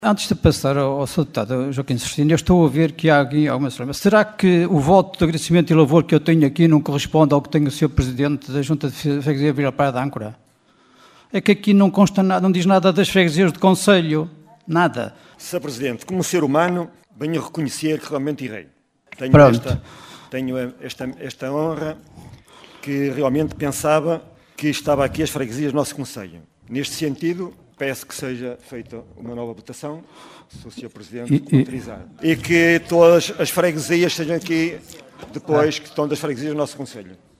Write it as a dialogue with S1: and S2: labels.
S1: Antes de passar ao Sr. Deputado Joaquim Cristina, eu estou a ver que há aqui algumas problemas. Será que o voto de agradecimento e louvor que eu tenho aqui não corresponde ao que tem o Sr. Presidente da Junta de Freguesia Vila Praia de Âncora? É que aqui não consta nada, não diz nada das freguesias do Conselho, nada.
S2: Sr. Presidente, como ser humano, venho reconhecer que realmente errei. Tenho esta honra que realmente pensava que estava aqui as freguesias do nosso Conselho. Neste sentido, peço que seja feita uma nova votação, se o Sr. Presidente autorizar. E que todas as freguesias sejam aqui depois que estão das freguesias do nosso Conselho.